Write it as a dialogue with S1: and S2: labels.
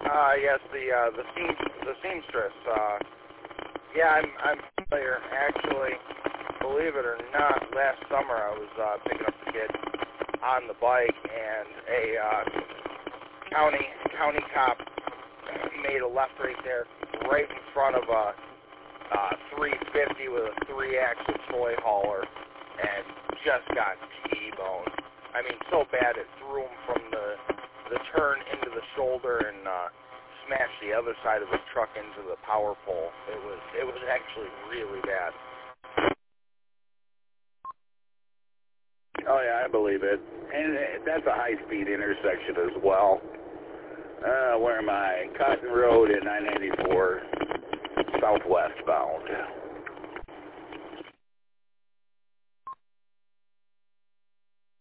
S1: Yes, the seamstress. Yeah, I'm familiar. Actually, believe it or not, last summer I was picking up the kid on the bike, and a county cop made a left right there, right in front of a 350 with a 3-axle toy hauler, and just got T-boned. I mean, so bad it threw him from the turn into the shoulder and smashed the other side of his truck into the power pole. It was actually really bad.
S2: Oh yeah, I believe it. And that's a high-speed intersection as well. Where am I? Cotton Road at 994, southwest bound.